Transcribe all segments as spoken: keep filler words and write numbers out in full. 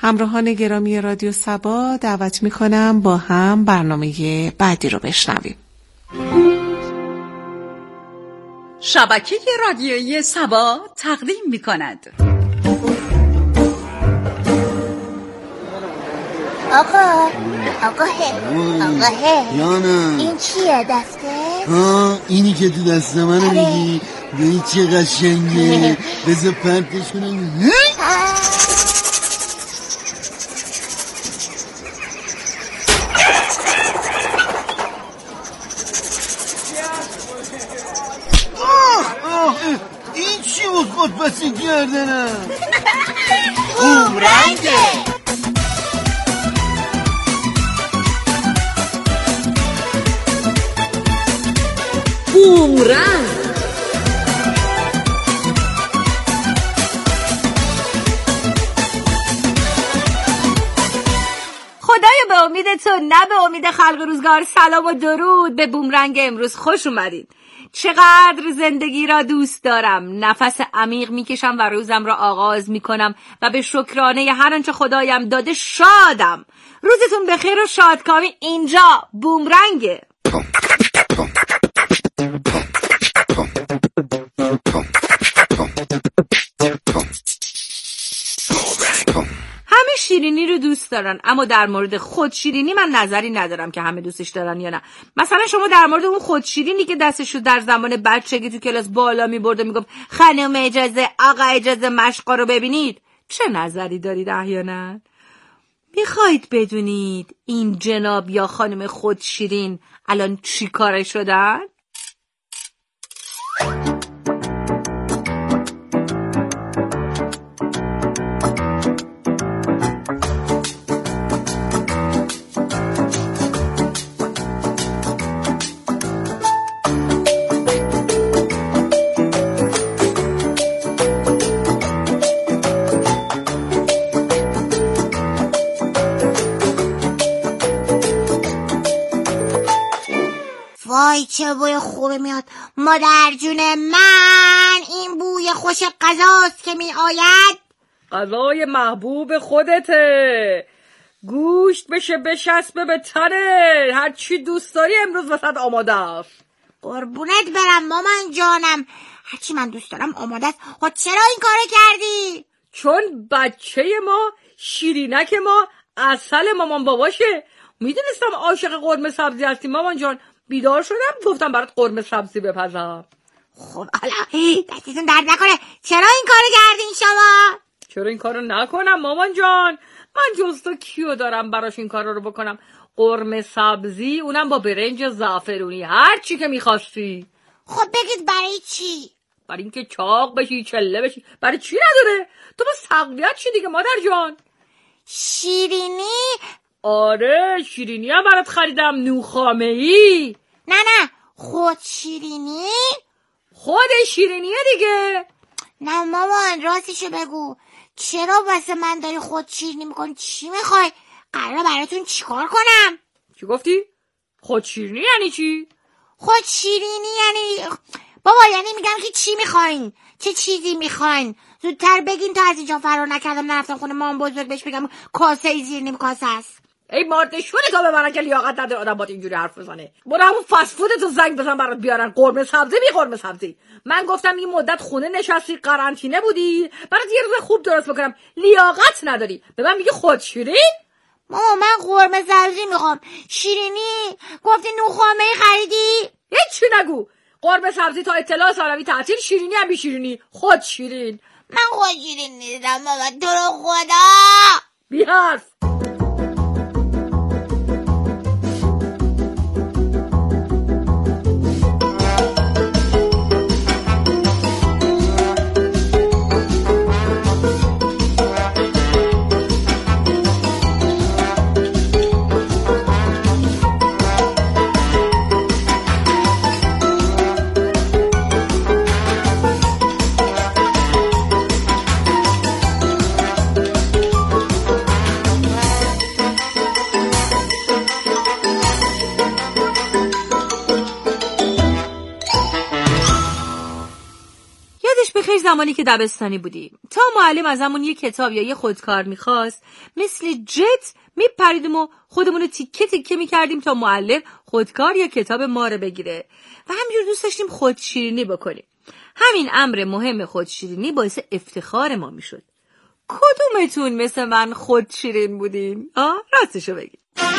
همراهان گرامی رادیو سبا دعوت میکنم با هم برنامه بعدی رو بشنویم. شبکه رادیویی سبا تقدیم میکند. آقا آقا هی آقا هی یانا این چیه دسته؟ ها اینی که تو دست منو میگی ببین چه قشنگه. بذار پرتش کنم. این چی بود خود بسی کردنم؟ بومرنگه. بومرنگ خدایا به امید تو نه به امید خلق روزگار سلام و درود. به بومرنگ امروز خوش اومدید. چقدر زندگی را دوست دارم. نفس عمیق میکشم و روزم را آغاز میکنم و به شکرانه هر آنچه خدایم داده شادم. روزتون بخیر و شادکامی. اینجا بومرنگه. همه شیرینی رو دوست دارن، اما در مورد خود شیرینی من نظری ندارم که همه دوستش دارن یا نه. مثلا شما در مورد اون خود شیرینی که دستشو در زمان بچگی تو کلاس بالا میبرد و میگفت خانم اجازه، آقا اجازه مشقا رو ببینید، چه نظری دارید احیانا؟ میخواید بدونید این جناب یا خانم خود شیرین الان چی کاره شدن؟ وای چه بوی خوبی میاد مادر جون من. این بوی خوش غذاست که می آید. غذای محبوب خودته. گوشت بشه بشسبه به تنه. هر چی دوست داری امروز وسط آماده است. قربونت برم مامان جانم، هرچی من دوست دارم آماده است. خود چرا این کارو کردی؟ چون بچه ما شیرینک ما عسل مامان باباشه. میدونستم عاشق قرمه سبزی هستی مامان جان. بیدار شدم گفتم برات قرمه سبزی بپزم. خب حالا دستتون درد نکنه، چرا این کارو کردین شما؟ چرا این کارو نکنم مامان جان؟ من جز تو کیو دارم براش این کارا رو بکنم؟ قرمه سبزی، اونم با برنج زعفرونی، هر چی که میخواستی. خب بگید برای چی؟ برای اینکه چاق بشی، چله بشی. برای چی نداره؟ تو با سقویت چی دیگه مادر جان؟ شیرینی؟ آره شیرینی هم برات خریدم. نوخامه‌ای. نه نه خود شیرینی؟ خود شیرینیه دیگه. نه مامان راستشو بگو، چرا واسه من داری خود شیرینی میکنی؟ چی میخوای؟ قراره براتون چیکار کنم؟ چی گفتی؟ خود شیرینی یعنی چی؟ خود شیرینی یعنی بابا یعنی میگم که چی میخواین؟ چه چیزی میخواین؟ زودتر بگین تا از اینجا فرار نکردم نرفتم خونه مام بزرگ بهش بگم کاسه ای زیر نیم کاسه است. ای مارد شونه تا به من که لیاقت نداره آدم باید اینجوری حرف بزنه. برو همون فست فودتو زنگ بزن برات بیارن قرمه سبزی. بی قرمه سبزی. من گفتم این مدت خونه نشستی قرنطینه بودی برات یه روز خوب درست بکنم. لیاقت نداری به من میگی خود شیرین؟ ماما من قرمه سبزی میخوام. شیرینی گفتی نوخامه‌ای خریدی؟ هیچی نگو. قرمه سبزی تا اطلاع ثانوی تعطیل، شیرینی هم بی شیرینی. خود شیرین. من خود شیرین نیستم بابا، تو رو خدا. بی حرف. زمانی که دبستانی بودیم تا معلم ازمون یه کتاب یا یه خودکار میخواست، مثل جت میپریدیم و خودمونو تیکه تیکه میکردیم تا معلم خودکار یا کتاب ما رو بگیره و همینجور دوست داشتیم خودشیرینی بکنیم. همین امر مهم خودشیرینی باعث افتخار ما میشد. کدومتون مثل من خودشیرین بودین؟ آه راستشو بگید.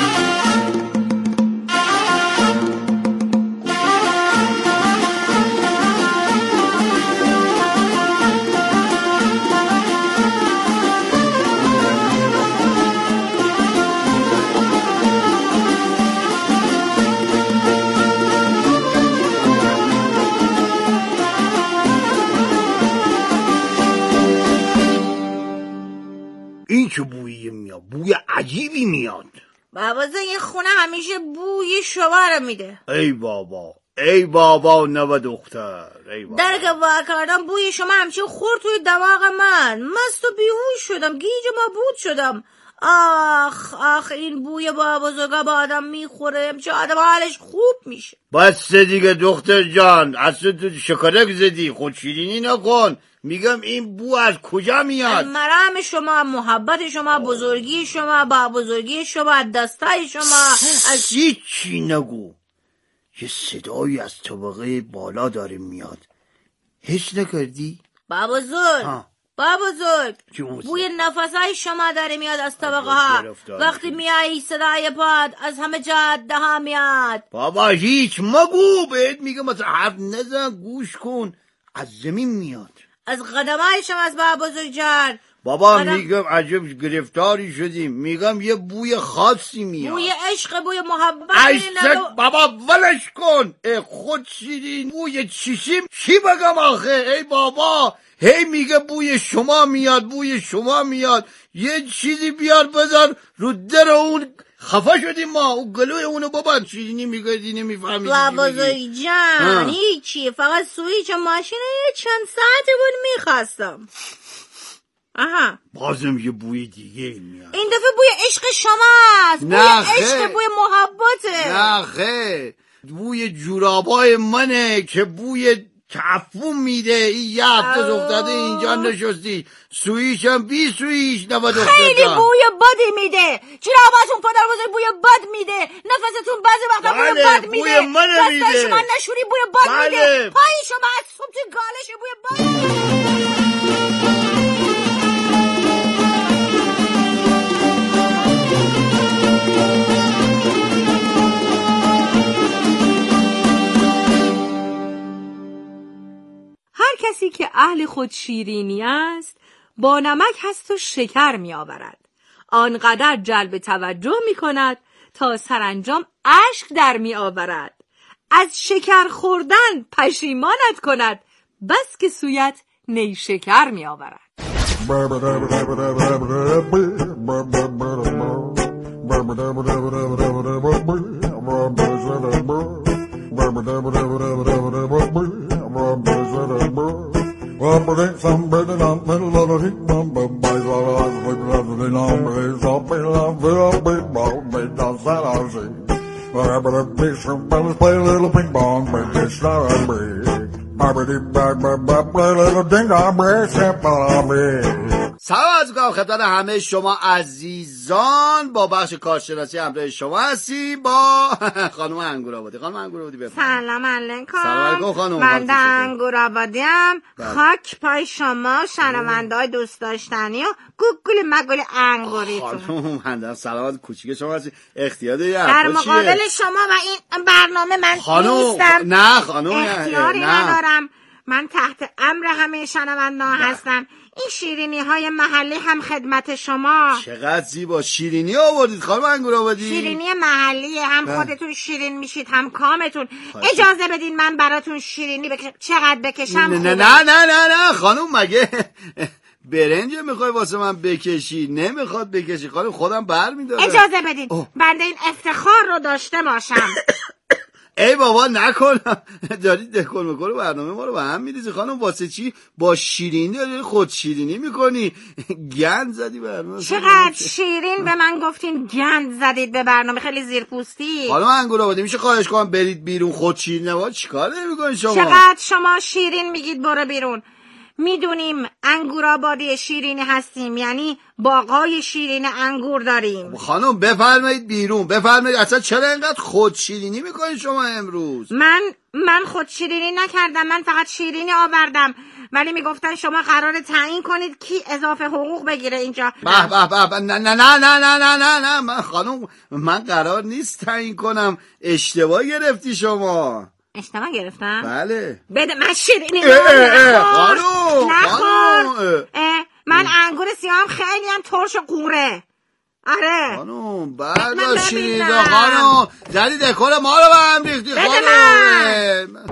این چه بویی میاد؟ بوی عجیبی میاد. بابا زن این خونه همیشه بوی شما رو میده. ای بابا ای بابا نوه دختر ای بابا. در که وا کردم بوی شما همیشه خورد توی دماغ من. مست و بیهوش شدم، گیج مبهوت شدم. آخ آخ این بوی با بزرگا با آدم میخوره، چه آدم حالش خوب میشه. بس دیگه دختر جان، اصلا تو شکرک زدی، خودشیرینی نکن. میگم این بو از کجا میاد؟ مرام شما، محبت شما، بزرگی شما، با بزرگی شما، دستای شما. از هیچی نگو. یه صدایی از طبقه بالا داره میاد. حس نکردی؟ با بزرگ با بزرگ بوی نفسای شما داره میاد از طبقه ها. وقتی میایی صدای پاد از همه جاده ها میاد. بابا هیچ مگو، بهت میگم مثلا حرف نزن، گوش کن. از زمین میاد، از قدمای شما از با بزرگ جان. بابا قدم... میگم عجب گرفتاری شدیم. میگم یه بوی خاصی میاد، بوی عشق، بوی محبت. عشق بابا ولش کن. خود شیرین بوی چیشیم چی بگم آخه؟ ای بابا هی میگه بوی شما میاد، بوی شما میاد. یه چیزی بیار بذار رو در اون. خفه شدیم ما، اون گلوی اونو بابا شیرینی میگردی نمیفهمیدی. بابا بزرگ جان هیچی، فقط سویچ ماشین یه چند ساعته بود میخواستم. آها بازم یه بوی دیگه میاد. این دفعه بوی عشق شماست. بوی عشق، بوی محبته. نه خیر، بوی جورابای منه که بوی تعفون میده. این یه هفته افتاده اینجا نشستی، سویش هم بی سویش نبا دختر. خیلی بوی بدی میده. جوراباتون پدر بزرگ بوی بد میده. نفستون بعضی وقتا بوی بد میده. بوی منه میده. دستای شما نشوری بوی بد بله. میده. پای شما از صبح تو گالش بوی بد میده. هر کسی که اهل خود شیرینی است با نمک هست و شکر می آورد. آنقدر جلب توجه می کند تا سرانجام اشک در می آورد. از شکر خوردن پشیمانت کند، بس که سویت نیشکر می آورد. سلام عرض می‌کنم خدمت همه شما عزیزان. با بخش کارشناسی همراه شما هستیم با خانم انگورآبادی. خانم انگورآبادی بفرمایید. سلام علیکم. سلام علیکم خانم. من انگورآبادیم. خاک پای شما شنونده‌های دوست داشتنی و گوگل مگل انگوریتون. خانم من سلامت کوچیک شما هستید. اختیار دارید. در مقابل شما و این برنامه من نیستم. نه خانم اختیاری ندارم. من تحت امر همه شنونده‌ها هستم. این شیرینی های محلی هم خدمت شما. چقدر زیبا شیرینی آوردید خانم انگورآبادی. شیرینی محلی، هم خودتون شیرین میشید هم کامتون. اجازه بدین من براتون شیرینی بکشم. چقدر بکشم؟ نه نه نه نه نه نه خانم مگه برنج میخوای واسه من بکشی؟ نمیخواد بکشی خانم، خودم برمیدارم. اجازه بدین بنده این افتخار رو داشته باشم. ای بابا نکنم، داری دکل میکنه برنامه ما رو به هم میریزی خانم. واسه چی با شیرینی داری خود شیرینی میکنی؟ گند زدی برنامه. چقدر شیرین به من گفتین گند زدید به برنامه، خیلی زیرپوستی. خانم انگورآبادی میشه خواهش کنم برید بیرون، خود شیرین نباید چیکار نمیکنین شما؟ چقدر شما شیرین میگید برو بیرون. میدونیم انگورآبادی شیرینی هستیم، یعنی باغای شیرین انگور داریم. خانم بفرمایید بیرون، بفرمایید. اصلا چرا اینقدر خود شیرینی میکنید شما امروز؟ من من خود شیرینی نکردم، من فقط شیرینی آوردم، ولی میگفتن شما قراره تعیین کنید کی اضافه حقوق بگیره اینجا. به به به نه نه نه نه نه نه نه نه من خانم من قرار نیست تعیین کنم. اشتباه گرفتی شما. اشتباه گرفتم؟ بله. بده من شیرینی خانم نخور. من انگور سیاهم خیلی هم ترش و قوره. آره خانم بعد شیرینی خانم زدی دکور ما رو به هم ریختی خانم.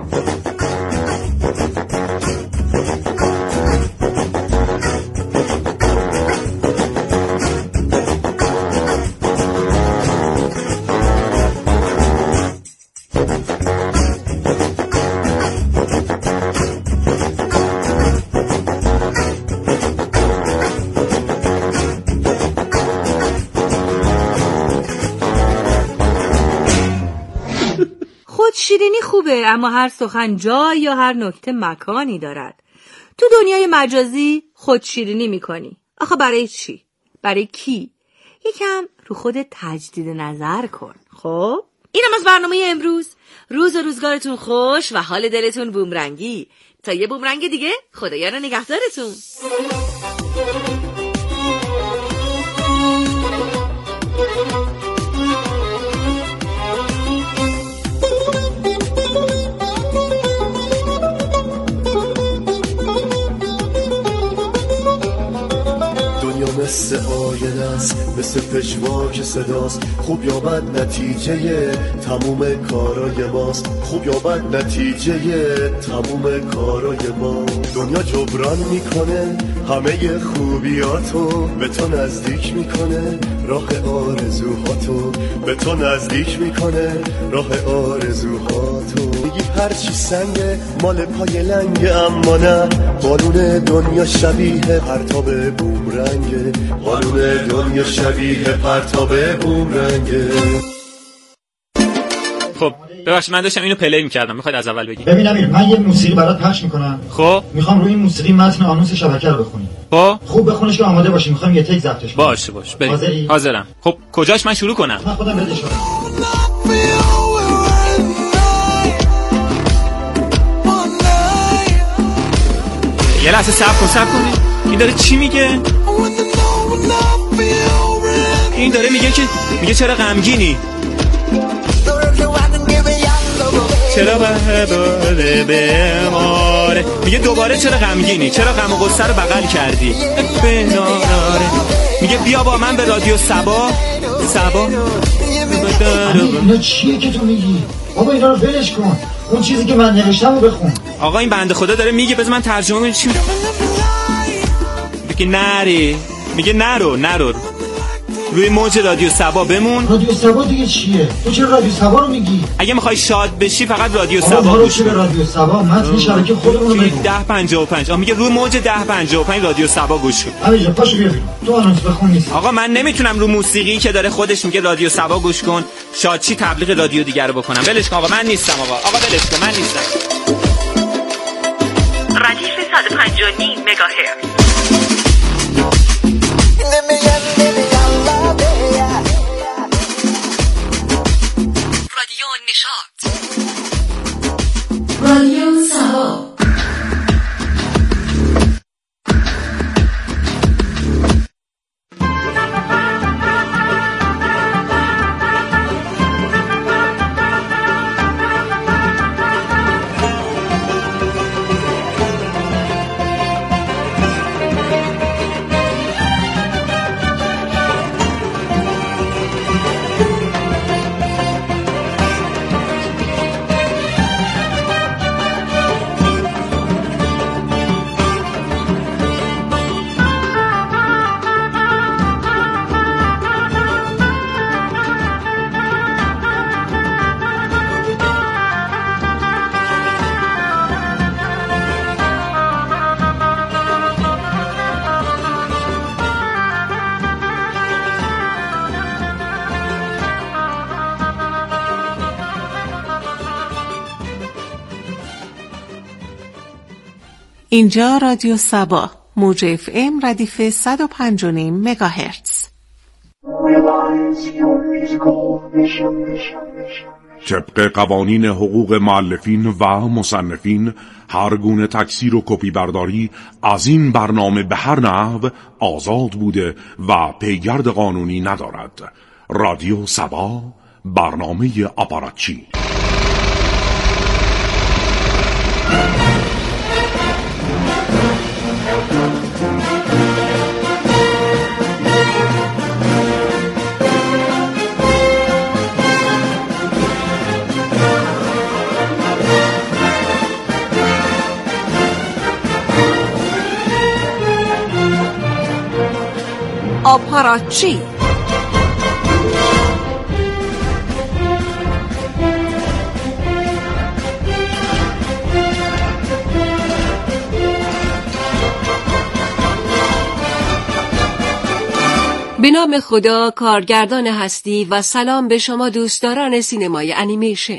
شیرینی خوبه، اما هر سخن جای یا هر نکته مکانی دارد. تو دنیای مجازی خود شیرینی میکنی. آخه برای چی؟ برای کی؟ یکم رو خودت تجدید نظر کن. خب اینم از برنامه امروز. روز و روزگارتون خوش و حال دلتون بومرنگی. تا یه بومرنگ دیگه، خدایا رو نگهدارتون. مثل آینه است، مثل پژواک صداست، خوب یا بد نتیجه تموم کارای ماست، خوب یا بد نتیجه تموم کارای ما. دنیا جبران میکنه همه خوبیاتو، به تو نزدیک میکنه راه آرزوهاتو، به تو نزدیک میکنه راه آرزوهاتو. میگی هرچی سنگه مال پای لنگه، اما نه، قانون دنیا شبیه پرتاب بومرنگه، قانون دنیا شبیه پرتاب بومرنگه. خب ببخشید من داشتم اینو پلی می‌کردم، می‌خواید از اول بگی؟ ببین امیر، من یه موسیقی برات پخش می‌کنم. خب می‌خوام روی این موسیقی متن آنونس شبکه رو بخونی. خب خوب بخونش که آماده باشی، می‌خوام یه تک ضبطش کنم. باشه باشه بریم. حاضری؟ حاضرم. خب کجاش من شروع کنم؟ من خودم بده شروع. یه لحظه صبر کن صبر کن. این داره چی میگه؟ این داره میگه که میگه چرا غمگینی؟ چرا به بماره؟ میگه دوباره چرا غمگینی؟ چرا غم و غصه رو بغل کردی؟ بناره. میگه بیا با من به رادیو سبا. سبا اینا چیه که تو میگی؟ بابا اینا رو ولش کن، اون چیزی که من نوشتم رو بخون. آقا این بنده خدا داره میگه بذار من ترجمه کنم. چی میگه؟ نری. میگه نرو نرو روی موج رادیو سبا بمون. رادیو سبا دیگه چیه؟ تو چرا رادیو سبا رو میگی؟ اگه میخوای شاد بشی فقط رادیو سبا گوش کن. رادیو سبا متن شبکه خودمون رو بگو. ده پنجاه و پنج. آ میگه روی موج ده پنجاه و پنج رادیو سبا گوش کن. علی جان پاشو بیا تو آنونس بخون. نیست آقا من نمیتونم رو موسیقی که داره خودش میگه رادیو سبا گوش کن شادچی تبلیغ رادیو دیگر رو بکنم. ولش کن آقا، من نیستم آقا. آقا ولش کن، من نیستم. ردیف صد و پنج و نیم مگاهرتز. رادیو نشاط. رادیو سبا. اینجا رادیو سبا، موج اف ام ردیف صد و پنج و نیم مگاهرتز. طبق قوانین حقوق مؤلفین و مصنفین، هر گونه تکثیر و کپی برداری از این برنامه به هر نحو آزاد بوده و پیگرد قانونی ندارد. رادیو سبا، برنامه آپاراتچی. آپاراتچی. به نام خدا، کارگردان هستی، و سلام به شما دوستداران سینمای انیمیشن.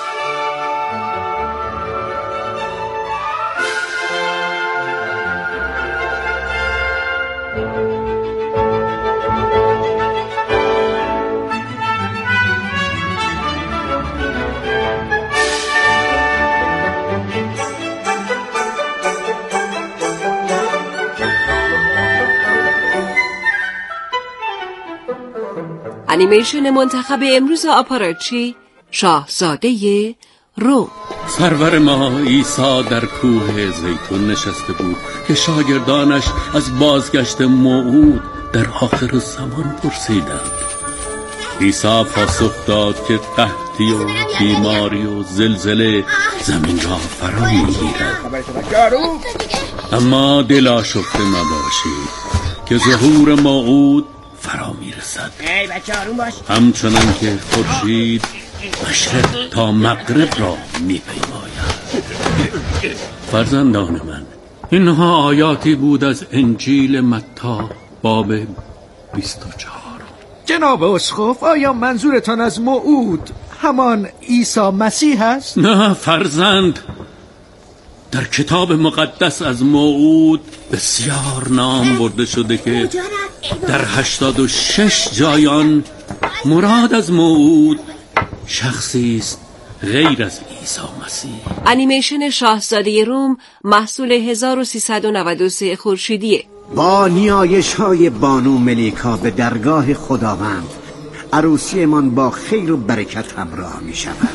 انیمیشن منتخب امروز آپاراتچی، شاهزاده روم. سرور ما عیسی در کوه زیتون نشسته بود که شاگردانش از بازگشت موعود در آخر زمان پرسیدند. عیسی پاسخ داد که قحطی و بیماری و زلزله زمین را فرا می‌گیرد، اما دل آشفته نباشید که ظهور موعود فرا میرسد. همچنان که خورشید مشرق تا مغرب را میپیماید. فرزندان من، اینها آیاتی بود از انجیل متی باب بیست و چهار. جناب اسقف، آیا منظورتان از موعود همان عیسی مسیح است؟ نه فرزند، در کتاب مقدس از موعود بسیار نام برده شده که در هشتاد و شش جایان مراد از موعود شخصی است غیر از عیسی مسیح. انیمیشن شاهزاده روم محصول هزار و سیصد و نود و سه خورشیدیه. با نیایش های بانو ملیکا به درگاه خداوند، عروسی من با خیر و برکت همراه می شود.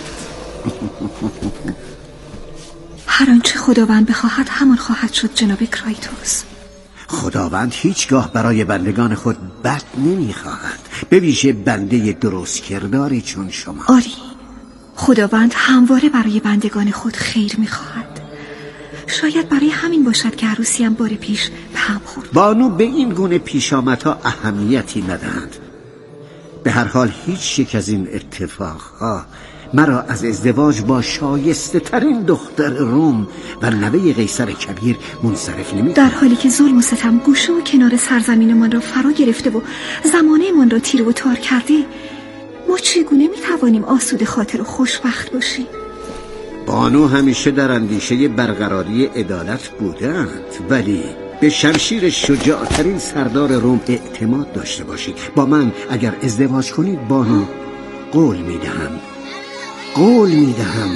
هر آنچه خداوند بخواهد همان خواهد شد جناب کرایتوس. خداوند هیچگاه برای بندگان خود بد نمی خواهد، به ویژه بنده درست کرداری چون شما. آری، خداوند همواره برای بندگان خود خیر می خواهد. شاید برای همین باشد که عروسیم بار پیش به هم خورد. بانو به این گونه پیشامدها اهمیتی ندهند. به هر حال هیچ یک از این اتفاقها مرا از ازدواج با شایسته ترین دختر روم و نوه قیصر کبیر منصرف نمی. در حالی که ظلم و ستم گوشه و کنار سرزمین من را فرا گرفته و زمانه من را تیره و تار کرده، ما چگونه می توانیم آسوده خاطر و خوشبخت باشیم؟ بانو همیشه در اندیشه برقراری عدالت بودند، ولی به شمشیر شجاعترین سردار روم اعتماد داشته باشید. با من اگر ازدواج کنید بانو، قول می دهم قول می دهم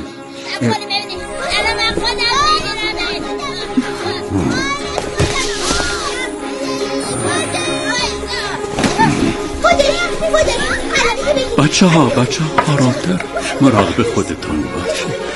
بچه ها بچه ها آرامتر، مراقب خودتان باشید.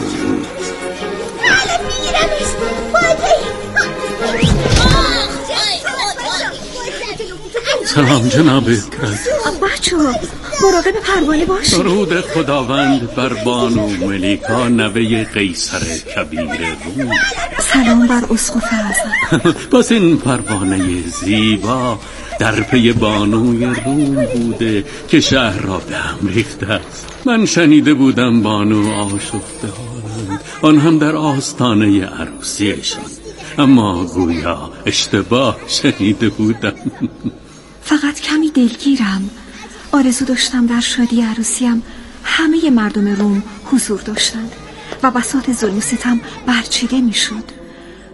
سلام جناب کرد. بچه ها مراقب پروانه باشید. درود خداوند بر بانو ملیکا نوه قیصر کبیر روم. سلام بر اسقف اعظم. پس این پروانه زیبا در پی بانوی روم بوده که شهر را به هم ریخته است. من شنیده بودم بانو آشفته حالند، آن هم در آستانه عروسیشان، اما گویا اشتباه شنیده بودم. فقط کمی دلگیرم. آرزو داشتم در شادی عروسیم همه مردم روم حضور داشتند و بساط ظلم و ستم برچیده می شد.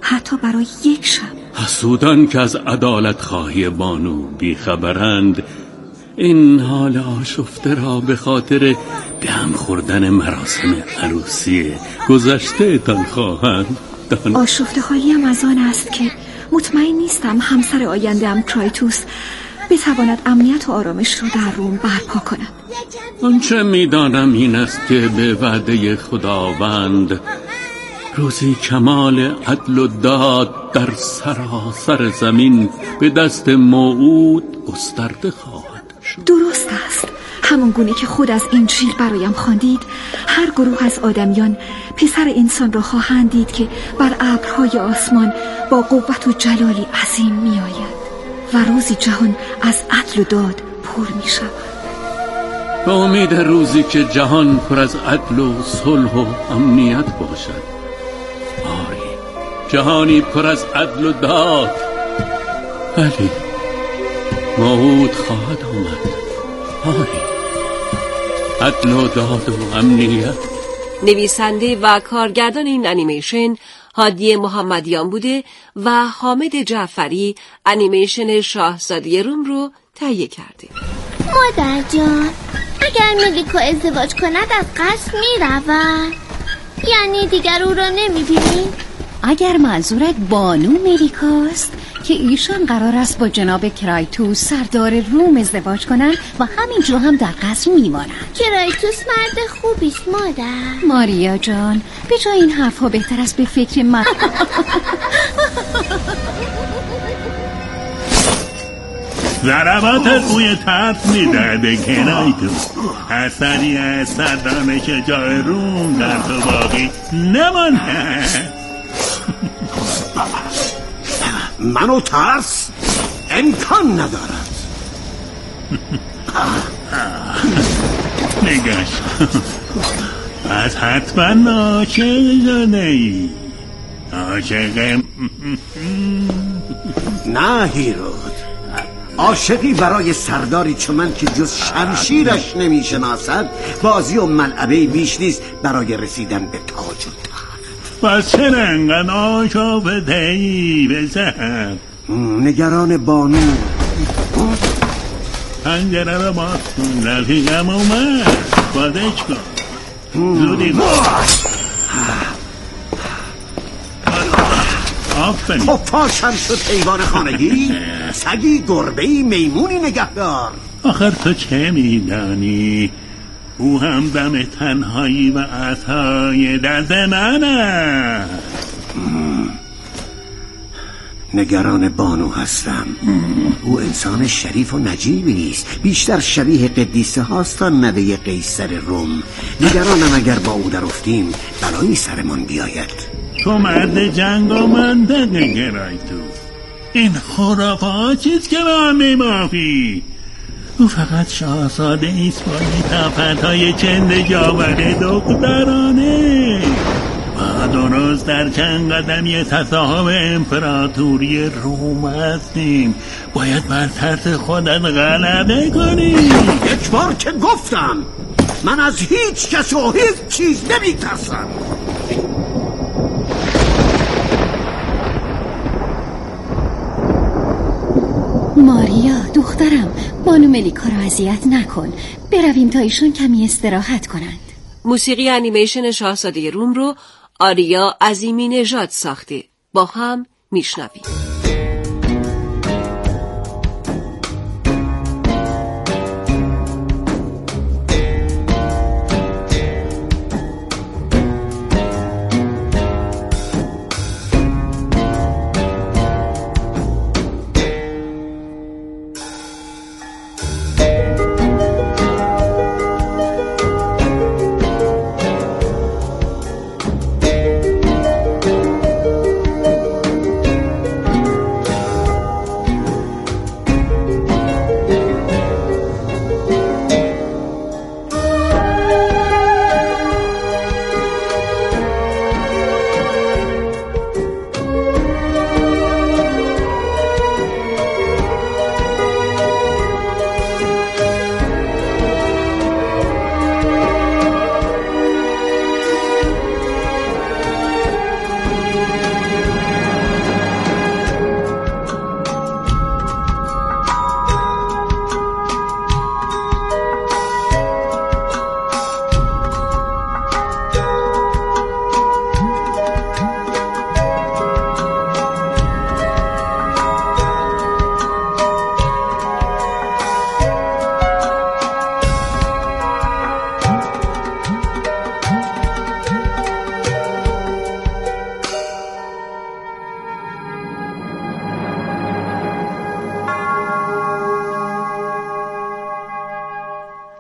حتی برای یک شب. حسودان که از عدالت خواهی بانو بیخبرند، این حال آشفته را به خاطر دم خوردن مراسم عروسی گذشته تان خواهند دان. آشفته حالیم از آن است که مطمئن نیستم همسر آینده‌ام کرایتوس بتواند امنیت و آرامش رو در روم برپا کند. آنچه میدانم این است که به وعده خداوند روزی کمال عدل و داد در سراسر زمین به دست موعود گسترده خواهد شد. درست است، همون گونه که خود از انجیل برایم خواندید، هر گروه از آدمیان پسر انسان را خواهند دید که بر ابرهای آسمان با قوت و جلالی عظیم می آید و روزی جهان از عدل و داد پر می شود. به امید روزی که جهان پر از عدل و صلح و امنیت باشد. آری، جهانی پر از عدل و داد، ولی موعود خواهد آمد. آری، عدل و داد و امنیت. نویسنده و کارگردان این انیمیشن هادی محمدیان بوده و حامد جعفری انیمیشن شاهزاده روم رو تهیه کرده. مادر جان، اگر ملیکا ازدواج کند از قصر می رود، یعنی دیگر او را نمی بینی؟ اگر منظورت بانو ملیکاست که ایشان قرار است با جناب کرایتوس سردار روم ازدواج کنند و همینجا هم در قصر میمانند. کرایتوس مرد خوبیست مادر. ماریا جان، به جای این حرفها بهتر است به فکر من. ضرباتت بوی ترس میدهده کرایتوس. اثری از سردانش جای روم در تو باقی نمانده. منو ترس امکان ندارد. نگاش، از حتما عاشق شده ای. عاشق نه هیرود، عاشقی برای سرداری چون من که جز شمشیرش نمیشناسد بازی و ملعبه بیش نیست برای رسیدن به تاج و تخت. پس چرا انقدر آشفته ای بزن؟ نگران بانو. پنجره رو باز کن، رفیقم اومد، بازش کن زودی باز. آفرین. خب پاشم شد حیوان خانگی، سگی، گربه‌ای، میمونی نگهدار. آخر تو چه میدانی؟ او هم دم تنهایی و عصای دست منه. نگران بانو هستم. او انسان شریف و نجیبی است، بیشتر شبیه قدیسه هاست تا نوه قیصر روم. نگرانم اگر با او در افتیم بلایی سرمان بیاید. تو مرد جنگ و منطقه کرایتوس. این خرافه ها چیست که با هم میبافی؟ او فقط شاهزاده ایست با لطافت های چند جاوره دخترانه. ما درست در چند قدمی تصاحب امپراتوری روم هستیم. باید بر ترس خودت غلبه کنی. یک بار که گفتم من از هیچ کس و هیچ چیز نمی ترسم. ماریا دخترم، بانو ملیکا را اذیت نکن. برویم تا ایشون کمی استراحت کنند. موسیقی انیمیشن شاهزاده روم رو آریا عظیمی نژاد ساخته. با هم میشنویم.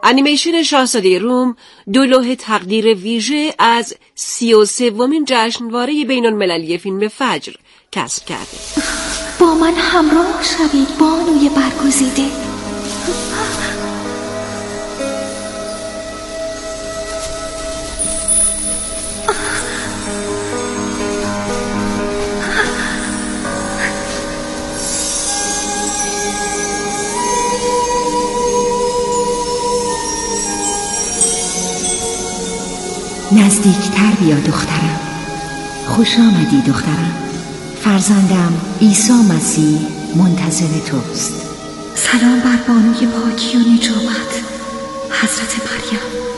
انیمیشن شاهزاده روم دو لوح تقدیر ویژه از سی و سومین جشنواره بین المللی فیلم فجر کسب کرده. با من همراه شوید بانوی برگزیده. نزدیکتر بیا دخترم. خوش آمدی دخترم. فرزندم عیسی مسیح منتظر توست. سلام بر بانوی پاکی و نجابت حضرت مریم.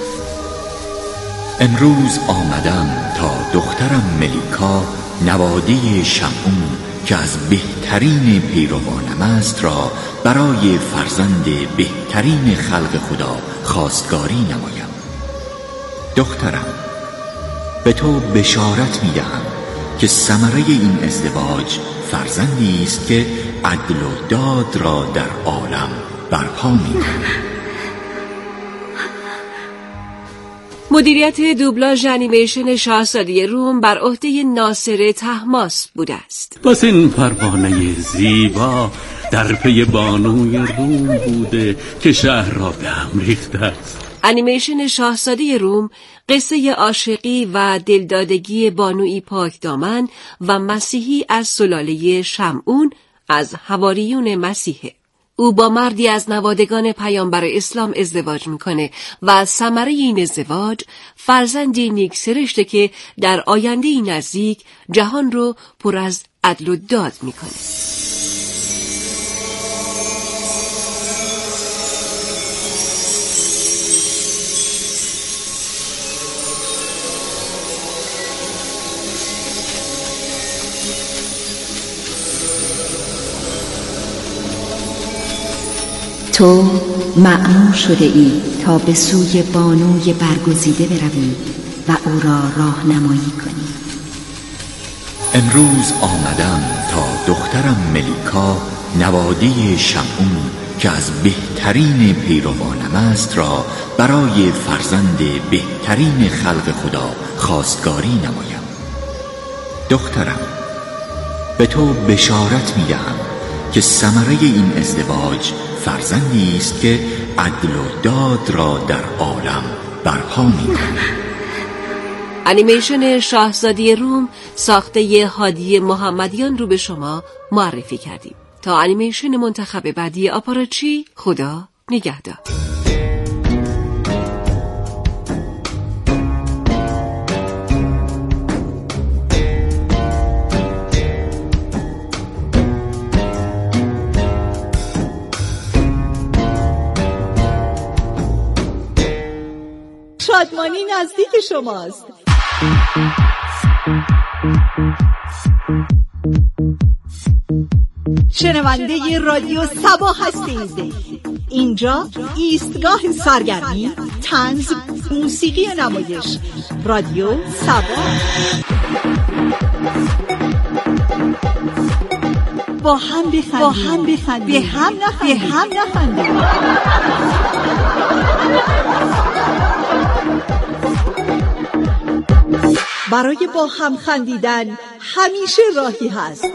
امروز آمدم تا دخترم ملیکا نواده شمعون که از بهترین پیروانم است را برای فرزند بهترین خلق خدا خواستگاری نمایم. دخترم، به تو بشارت می‌دهم که ثمره این ازدواج فرزندی است که عدل و داد را در عالم برپا می‌کند. مدیریت دوبلاژ انیمیشن شاهزاده روم بر عهده ناصر طهماسب بوده است. پس این پروانه زیبا در پی بانوی روم بوده که شهر را به هم ریخته است. انیمیشن شاهزاده روم قصه عاشقی و دلدادگی بانوی پاکدامن و مسیحی از سلاله شمعون از حواریون مسیحه. او با مردی از نوادگان پیامبر اسلام ازدواج میکنه و ثمره این ازدواج فرزندی نیک سرشته که در آینده نزدیک جهان رو پر از عدل و داد میکنه. تو مأمور شده ای تا به سوی بانوی برگزیده بروی و او را راهنمایی کنی. امروز آمدم تا دخترم ملیکا نواده شمعون که از بهترین پیروانم است را برای فرزند بهترین خلق خدا خواستگاری نمایم. دخترم، به تو بشارت می‌دهم که ثمره این ازدواج فرزندی است که عدل و داد را در عالم برپا می‌کند. انیمیشن شاهزاده روم ساخته هادی محمدیان رو به شما معرفی کردیم. تا انیمیشن منتخب بعدی آپاراچی، خدا نگهدار. شادمانی نزدیک شماست. شنونده رادیو سبا هستید. اینجا ایستگاه سرگرمی، طنز، موسیقی و نمایش. رادیو سبا. با هم بخندیم، با هم بخندیم، به هم نخندیم، به هم نخندیم. برای با هم خندیدن همیشه راهی هست.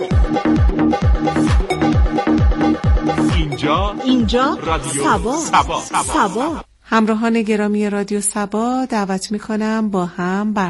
اینجا اینجا رادیو سبا. سبا. سبا. همراهان گرامی رادیو سبا، دعوت میکنم با هم بر